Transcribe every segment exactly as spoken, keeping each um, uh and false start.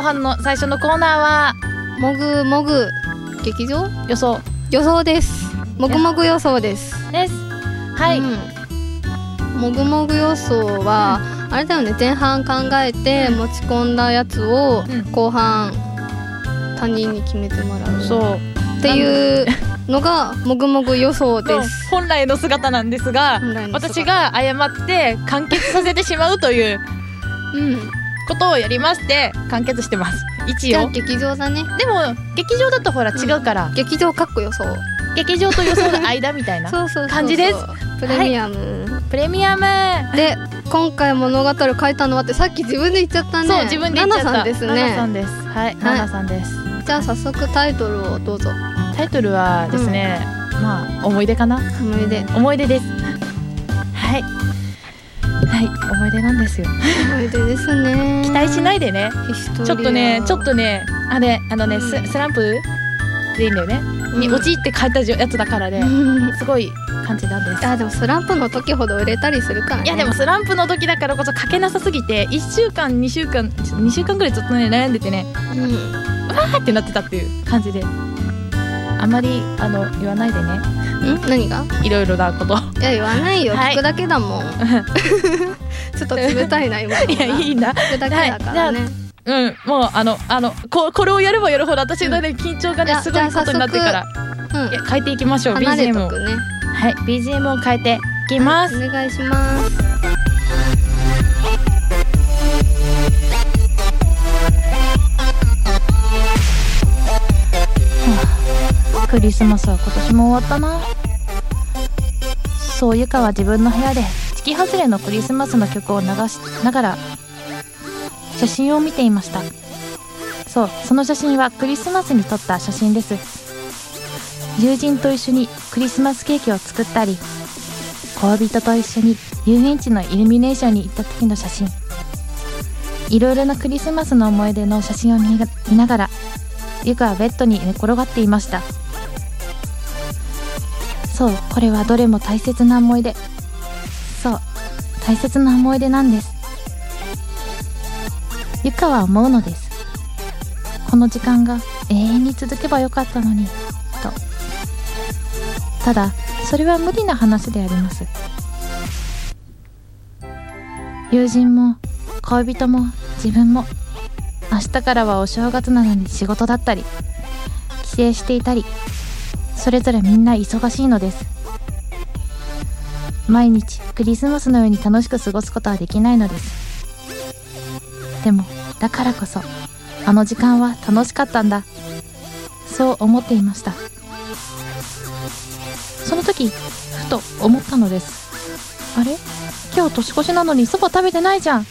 半の最初のコーナーはもぐもぐ劇場予想予想です。もぐもぐ予想ですです。はい、うん、 もぐもぐ予想は、うん、あれだよね、前半考えて持ち込んだやつを後半他人に決めてもらう、 そうっていうのがもぐもぐ予想です。 本来の姿なんですが、私が誤って完結させてしまうという、うん、ことをやりまして完結してます。一応じゃあ劇場だね。 でも劇場だとほら違うから、 うん、劇場かっこ予想、 劇場と予想の間みたいな感じです。 プレミアム、 はい、プレミアムで今回物語を書いたのはってさっき自分で言っちゃったね。 そう自分で言っちゃった。 ナナさんですね。 ナナさんです。はい、ナナさんです。 じゃあ早速タイトルをどうぞ。 タイトルはですね、うん、まあ思い出かな。 思い出思い出です。はいはい、思い出なんですよ。 思い出ですね。 期待しないでね。ちょっとねちょっとねあれあのね、うん、ス, スランプでいいんだよね、うん、に陥って書いたやつだからね、うん、すごい感じなんです。 あでもスランプの時ほど売れたりするからね。 いやでもスランプの時だからこそ書けなさすぎていっしゅうかんにしゅうかんにしゅうかんぐらいずっとね悩んでてね、うん、わーってなってたっていう感じで、あまりあの言わないでね。 ん何がいろいろなこと。 いや言わないよ、はい、聞くだけだもんちょっと冷たいな今の。いやいいんだ、 聞くだけだからね、はい、 うん、もうあのあの こ, これをやればやるほど私のね、うん、緊張がねすごいことになってから、うん、いや変えていきましょう。 ビージーエム を、ね、はい ビージーエム を変えていきます、 はい、お願いします。 クリスマスは今年も終わったな。そうゆかは自分の部屋で月外れのクリスマスの曲を流しながら写真を見ていました。そうその写真はクリスマスに撮った写真です。友人と一緒にクリスマスケーキを作ったり、恋人と一緒に遊園地のイルミネーションに行った時の写真、いろいろなクリスマスの思い出の写真を 見, 見ながらゆかはベッドに寝転がっていました。そうこれはどれも大切な思い出、そう大切な思い出なんです。ゆかは思うのです。この時間が永遠に続けばよかったのにと。ただそれは無理な話であります。友人も恋人も自分も明日からはお正月なのに仕事だったり帰省していたり、それぞれみんな忙しいのです。毎日クリスマスのように楽しく過ごすことはできないのです。でもだからこそあの時間は楽しかったんだ、そう思っていました。その時ふと思ったのです。あれ、今日年越しなのにそば食べてないじゃん。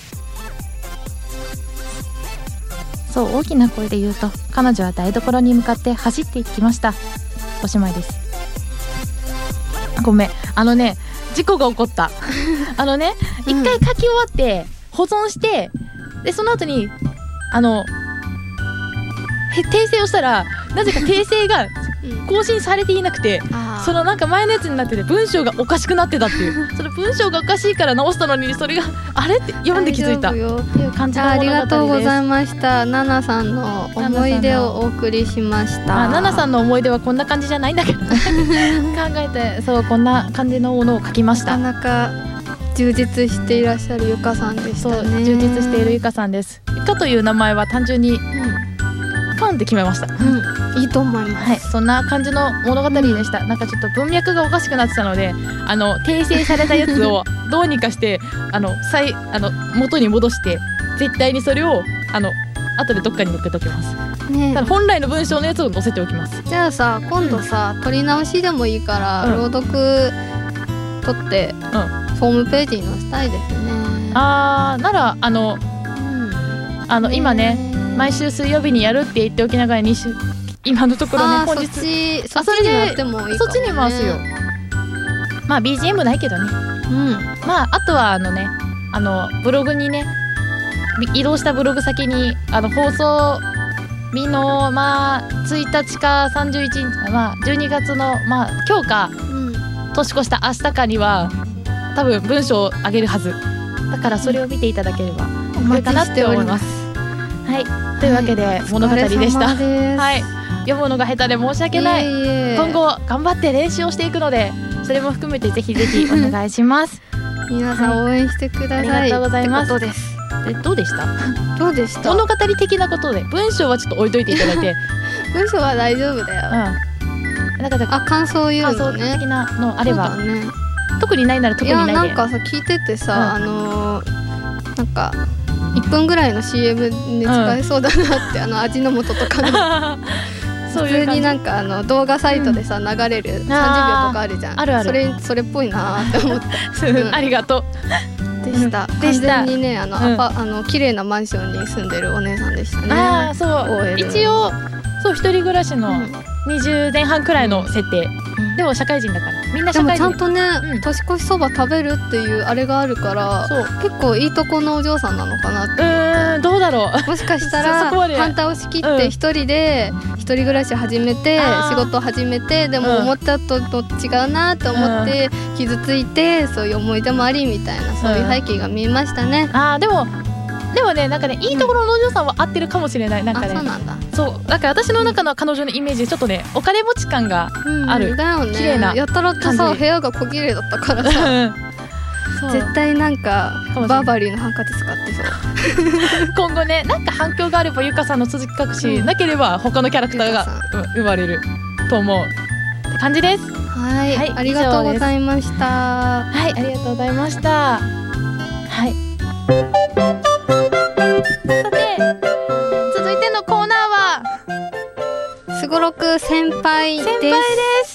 そう大きな声で言うと彼女は台所に向かって走っていきました。おしまいです。ごめん、あのね事故が起こったあのね一、うん、回書き終わって保存して、でその後にあの訂正をしたらなぜか訂正が更新されていなくて、うん、そのなんか前のやつになってて文章がおかしくなってたっていうその文章がおかしいから直したのにそれがあれって読んで気づいたっていう感じの物語です。 ありがとうございました。ナナさんの思い出をお送りしました。 ナナさんの思い出はこんな感じじゃないんだけどね考えてそうこんな感じのものを書きました。 なかなか充実していらっしゃるゆかさんでしたね。 そう充実しているゆかさんです。ゆかという名前は単純に、うん、パンって決めました、 うん、いいと思います、 はい、そんな感じの物語でした、うん、なんかちょっと文脈がおかしくなってたのであの訂正されたやつをどうにかしてあの再あの元に戻して絶対にそれをあの後でどっかに載っけておきます、ね、ただ本来の文章のやつを載せておきます。 じゃあさ今度さ、うん、取り直しでもいいから、うん、朗読取って、うん、ホームページに載せたいですね。 あーならあの、うん、あの今ね毎週水曜日にやるって言っておきながらに週今のところね本日そっちそっちに回ってもいいかもね。 そっちに回すよ。まあ ビージーエム ないけどね、うん、まああとはあのねあのブログにね移動したブログ先にあの放送日のまあついたちかさんじゅういちにちまあじゅうにがつのまあ今日か、うん、年越した明日かには多分文章を上げるはずだからそれを見ていただければこれかなって思います。 はい、というわけで物語でした。 お疲れ様です。 はい、読むのが下手で申し訳ない。 いえいえ、 今後頑張って練習をしていくので、それも含めてぜひぜひお願いします皆さん応援してください、 はい、ありがとうございます。 ってことです。 え、どうでしたどうでした物語的なことで、文章はちょっと置いといていただいて文章は大丈夫だよ、 うん、なんかあ、感想言う感想のね、 的なのあれば、 そうだね、 特にないなら特にないで。 いや、なんかさ聞いててさ、 うん、 あのー、なんかいっぷんぐらいの シーエム で使えそうだなって、うん、あの味の素とかの普通になんかあの動画サイトでさ、うん、流れるさんじゅうびょうとかあるじゃん。 あるある、 それそれっぽいなって思った、うん、 ありがとうでした、うん、 でした。 完全にね、あの、うん、アパあの綺麗なマンションに住んでるお姉さんでしたね。 ああ、そう、一応そう一人暮らしのにじゅう代半くらいの設定、うん、でも社会人だからみんな社会人。 でもちゃんとね、うん、年越しそば食べるっていうあれがあるから、そう結構いいとこのお嬢さんなのかなって。うーん、どうだろうもしかしたら反対を仕切って一人で一人暮らし始めて、うん、仕事始めて、でも思ったとと違うなと思って傷ついて、そういう思い出もありみたいな、そういう背景が見えましたね、うん、 あー、でもでもね、なんかね、いいところのお嬢さんは合ってるかもしれない。なんかね、 あ、そうなんだ。 そう、だから私の中の彼女のイメージ、ちょっとね、お金持ち感がある、 うん、だよね、 綺麗なやたらとさ部屋が小綺麗だったからさ絶対なんかバーバリーのハンカチ使ってそう今後ね、なんか反響があればゆかさんの続き隠し、うん、なければ他のキャラクターが生まれると思うって感じです。 はい、はい、ありがとうございました。 はい、ありがとうございました。はい、さて続いてのコーナーはすごろく先輩です。 先輩です。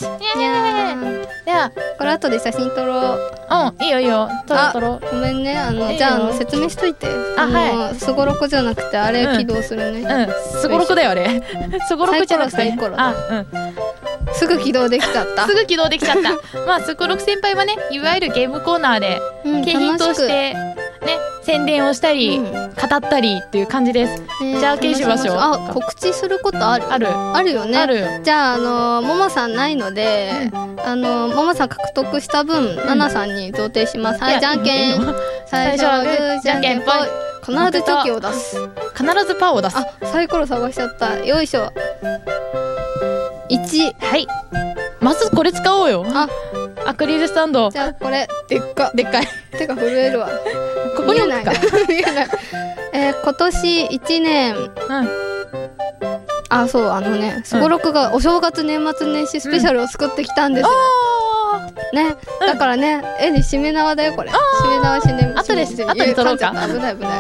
イエーイ。ではこれ後で写真撮ろう。 うん、いいよいいよ、撮ろう撮ろう。 ごめんね、あのじゃあ、あの説明しといて。 あ、はい。 すごろくじゃなくてあれ起動するね。 うん、すごろくだよあれ。すごろくじゃなくてサイコロだ。 あ、うん。 すぐ起動できちゃった。 すぐ起動できちゃった。まあすごろく先輩はね、いわゆるゲームコーナーで景品としてね、宣伝をしたり、うん、語ったりっていう感じです。えー、じゃあ消しましょう。 あ、告知することある？ ある。 あるよね。 ある。 じゃああのももさんないので、うん、あのももさん獲得した分、ナナ、うん、さんに贈呈します。はい、じゃんけん。最初はグー、じゃんけんぽい。必ずチョキを出す。 必ずパーを出す。 あ、サイコロ探しちゃった。よいしょ。いち。 はい。まずこれ使おうよ。あ、アクリルスタンド。 じゃあこれでっかでっかい。 手が震えるわ。 ここに置くか。 見えない。えー、今年いちねん、うん、あ、そう、あのね、すごろくがお正月年末年始スペシャルを作ってきたんですよ、うん、ね、だからね、絵にしめ縄だよこれ。しめ縄しね、 後で後で撮ろうか。 危ない危ない、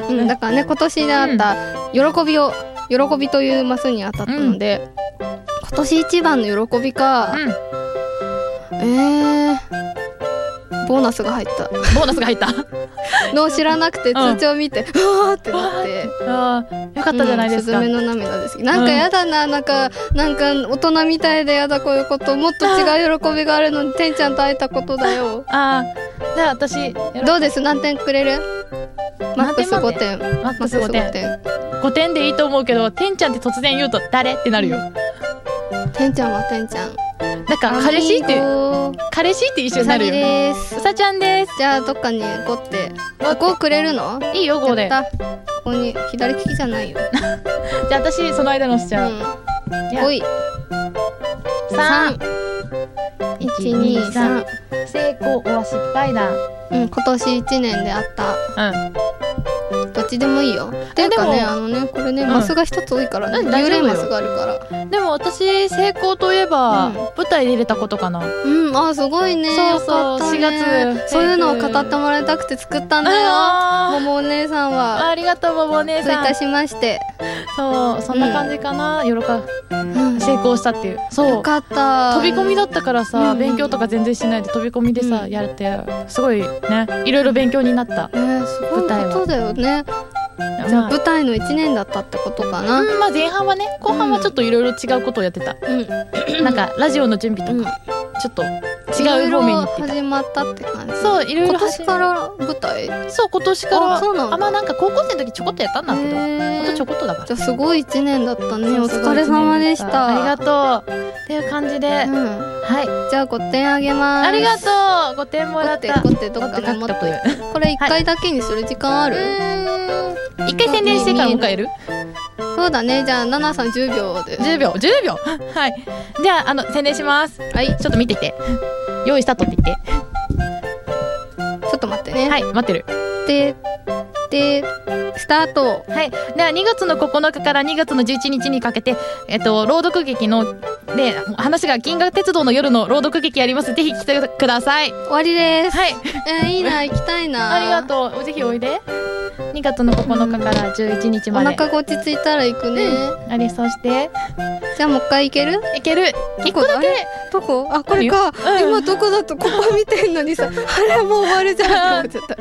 うん、だからね、今年であった喜びを、喜びというマスに当たったので、うん、今年一番の喜びか、うん、えーボーナスが入った。 ボーナスが入ったのを知らなくて通帳見て、うん、わーってなって、 あー、よかったじゃないですか。 すずめの涙です。なんかやだな、なんかなんか大人みたいでやだ、こういうこと。もっと違う喜びがあるのにてんちゃんと会えたことだよ。 あー、じゃあ私どうです？何点くれる？マックスごてん。 マックスごてん。ごてんでいいと思うけど、てんちゃんって突然言うと誰ってなるよ。 てんちゃんはてんちゃん。 なんか彼氏って彼氏って一緒になるよ。うさぎです。うさちゃんです。 じゃあどっかにごってごくれるの？ いいよ、ごで。 ここに左利きじゃないよ。 じゃあ私その間のしちゃう。 ごいさんいちにさん。 成功は失敗だ。 うん、今年いちねんであった。うん。どっちでもいいよ。っていうかね、あのね、これね、マスが一つ多いからね、幽霊マスがあるから。 でも私成功といえば舞台で出れたことかな。 うん、あ、すごいね。そうそう、しがつそういうのを語ってもらいたくて作ったんだよ、ももお姉さんは。 ありがとう、ももお姉さん。 どういたしまして。 そう、そんな感じかな。よろか成功したっていう。そう、 よかった。 飛び込みだったからさ、勉強とか全然しないで飛び込みでさやれて、すごいね、いろいろ勉強になった。 えー、すごいことだよね。じゃあ舞台のいちねんだったってことかな。 うん、まあ前半はね、後半はちょっといろいろ違うことをやってた。うん、なんかラジオの準備とか、うん、ちょっと違う方面に行ってた。 始まったって感じ。 そう、いろいろ今年から舞台。そう、 今年から。 あ、そうなんだ。 あ、まあなんか高校生の時ちょこっとやったんだけど、ほんとちょこっとだから。 じゃあすごいいちねんだったね。お疲れ様でした。 ありがとうっていう感じで、うん、はい。 じゃあごてんあげます。 ありがとう。ごてんもらった。 ごてんどっかに持って。これいっかいだけにする時間ある？ 一回宣伝してからもう一回やる？ そうだね。じゃあナナさんじゅうびょうで。 じゅうびょうじゅうびょうはい。じゃああの宣伝します。はい。ちょっと見てて。用意スタートって言って。 ちょっと待ってね。 はい、待ってる。 ででスタート。 はい。ではにがつのここのかからにがつのじゅういちにちにかけて、えっと朗読劇ので話が銀河鉄道の夜の朗読劇やります。ぜひ来てください。 終わりです。 はい。 えー、いいな、行きたいな。 ありがとう。ぜひおいで。にがつのここのかからじゅういちにちまで。 お腹が落ち着いたら行くね。 うん、あれ、そしてじゃあもう一回行ける？ 行ける。一個だけ。 どこ？あ、これか、うん、今どこだとここ見てんのにさあれもう終わるじゃんって思っちゃった。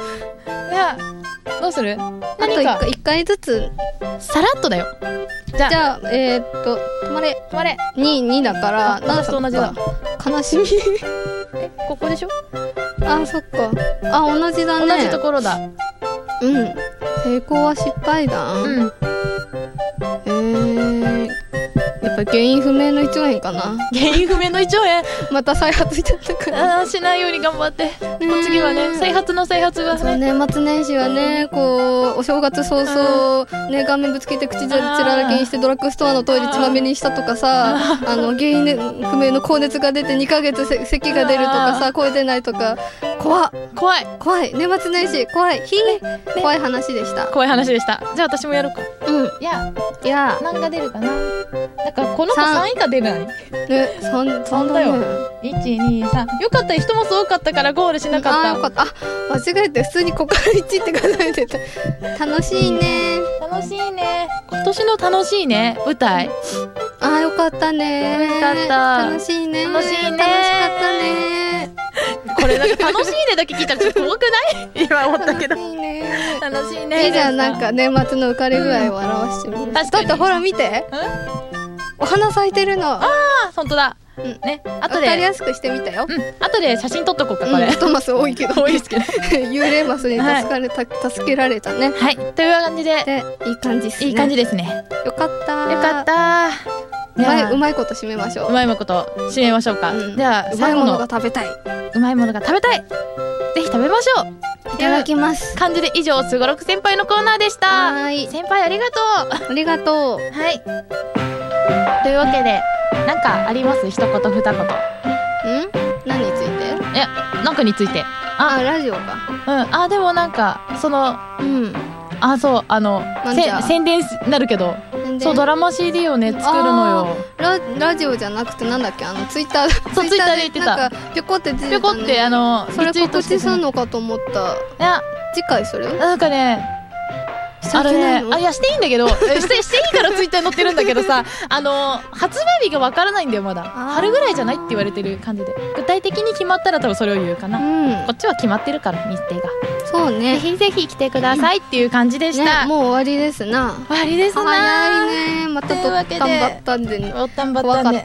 じゃあどうする？ あと一回、一回ずつさらっとだよ。じゃあ、 じゃあえー、っと止まれ止まれに、にだから私と同じだ。 悲しみえ、ここでしょ？ あ、そっか。あ、同じだね。 同じところだ。 うん。成功は失敗談。うん。えー、やっぱ原因不明のいちおうえんかな。 原因不明のいちおうえんまた再発しちゃったから。 あ、しないように頑張って。次はね、再発の再発がね。 年末年始はね、こうお正月早々ね、顔面ぶつけて口血ららけにしてドラッグストアのトイレ血まみれにしたとかさ、あの原因不明の高熱が出てにかげつ咳が出るとかさ、声出ないとか、怖っ怖い怖い。年末年始怖い。ひー怖い話でした。 怖い話でした。じゃあ私もやろうか。 うん。 いやいや何が出るかな。だからこの子さん以下出ない。 ね、さんだよ。 いちにさん。よかった、人もす多かったからゴールしなかった。 あ、よかった。あ、間違えて普通にここからいちって数えてた。楽しいね。 楽しいね。今年の楽しいね舞台。 あ、よかったね。 よかった。 楽しいね。 楽しいね。 楽しかったね。 これなんか楽しいねだけ聞いたらちょっと怖くない？今思ったけど。 楽しいね。 楽しいね。 いいじゃん、なんか年末の浮かれ具合を表してみる。だってほら見て。お花咲いてるの。 ああ、本当だ。ね、後で分かりやすくしてみたよ。 うん、後で写真撮っとこうかこれ。 トマス多いけど多いですけど。 幽霊マスに助かれた助けられたね。 はい、という感じでいい感じですね。 いい感じですね。 よかった。 よかった。 うまいうまいこと締めましょう。 うまいこと締めましょうか。ではうまいものが食べたい。 うまいものが食べたい。ぜひ食べましょう。 いただきます。 感じで以上すごろく先輩のコーナーでした。はい。先輩ありがとう。 ありがとう。 はい。というわけでなんかあります？一言二言。ん？ 何について？ いや、なんかについて。 あ、ラジオか。 うん。あ、でもなんかその、 うん。 あ、そう、あの宣伝になるけど、そうドラマ シーディー をね作るのよ。 ララジオじゃなくてなんだっけ、あのツイッター、 そうツイッターで言ってた。 なんかピョコって出てたね。 ピョコってあのそれ告知するのかと思った。 いや、 次回それ？ なんかね。あれね、あ、いやしていいんだけどしてしていいからツイッターに載ってるんだけどさ、あの発売日がわからないんだよまだ。春ぐらいじゃないって言われてる感じで、具体的に決まったら多分それを言うかな。うん、こっちは決まってるから日程が。そうね。ぜひぜひ来てくださいっていう感じでした。 ね、もう終わりですな。 終わりですな。 早いね。またとったんばったんで、ね、怖かった。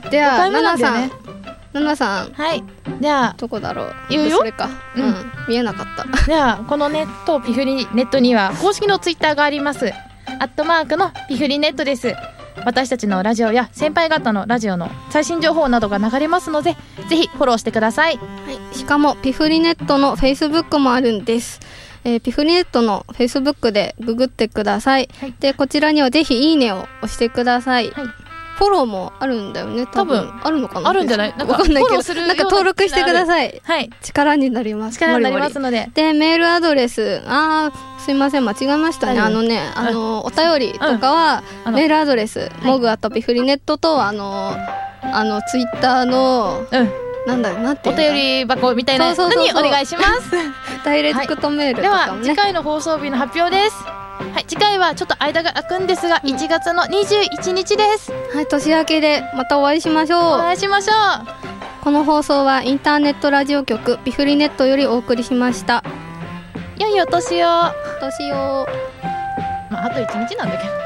ではナナさん。ナナさん。 はい。じゃあどこだろう。 言うよ。 それか。うん。見えなかった。 じゃあこのネットピフリネットには公式のツイッターがあります。アットマークのピフリネットです。私たちのラジオや先輩方のラジオの最新情報などが流れますので、ぜひフォローしてください。 はい。しかもピフリネットのフェイスブックもあるんです。えー、ピフリネットのフェイスブックでググってください。はい、でこちらにはぜひいいねを押してください。はい。フォローもあるんだよね。多分あるのかな。 あるんじゃない？なんかわかんないけど、なんか登録してください。 はい。 力になります。 力になりますので。 でメールアドレス、あーすいません間違えましたね。あのね、あのお便りとかはメールアドレスモグアットピフリネットとあのあのツイッターのなんだなんていうの、 お便り箱みたいなのにお願いします。 ダイレクトメールとかもね。 では次回の放送日の発表です。はい、次回はちょっと間が空くんですが、うん、いちがつのにじゅういちにちです。 はい、年明けでまたお会いしましょう。 お会いしましょう。 この放送はインターネットラジオ局ピフリネットよりお送りしました。 良いお年を。 お年を。 まああといちにちなんだけど。